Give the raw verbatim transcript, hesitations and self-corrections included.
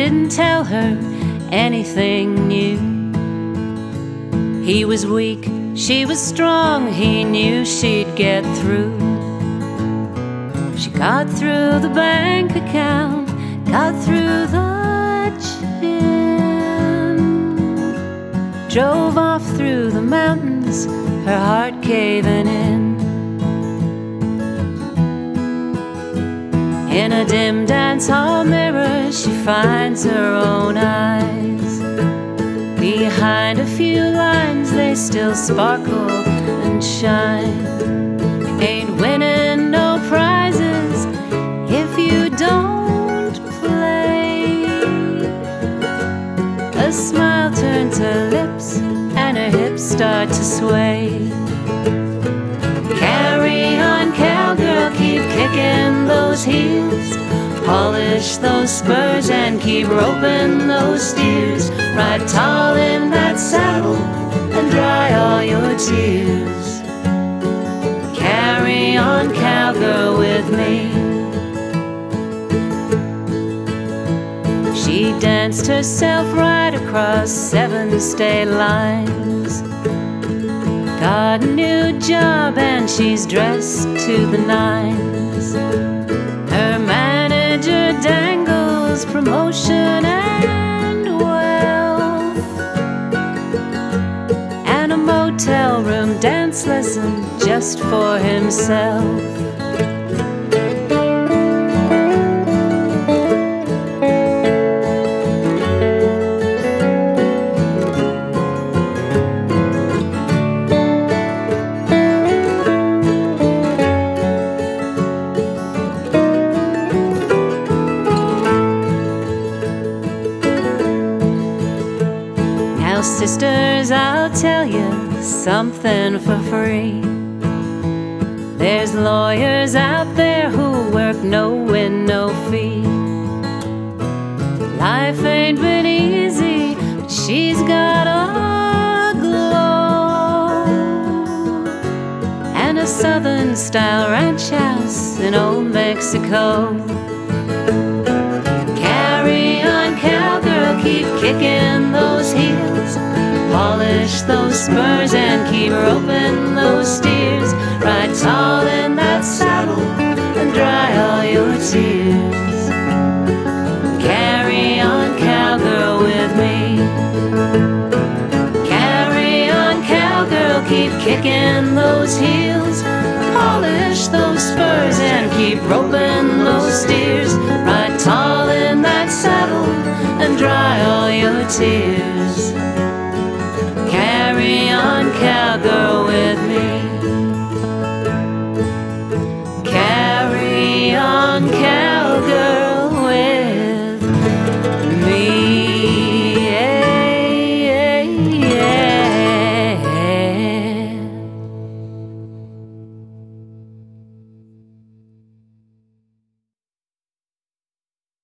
didn't tell her anything new. He was weak, she was strong, he knew she'd get through. She got through the bank account, got through the gym, drove off through the mountains, her heart caving in. In a dim dance hall mirror, she finds her own eyes. Behind a few lines, they still sparkle and shine. Ain't winning no prizes if you don't play. A smile turns her lips and her hips start to sway. Carry on, cowgirl, keep kicking those heels. Polish those spurs and keep roping those steers. Ride tall in that saddle and dry all your tears. Carry on, cowgirl, with me. She danced herself right across seven state lines. Got a new job and she's dressed to the nines. Her manager dangles promotion and wealth, and a motel room dance lesson just for himself. Sisters, I'll tell you something for free. There's lawyers out there who work no win, no fee. Life ain't been easy, but she's got a glow, and a southern style ranch house in old Mexico. Carry on, cowgirl, keep kicking those heels. Polish those spurs and keep roping those steers. Ride tall in that saddle and dry all your tears. Carry on, cowgirl, with me. Carry on, cowgirl, keep kicking those heels. Polish those spurs and keep roping those steers. Ride tall in that saddle and dry all your tears.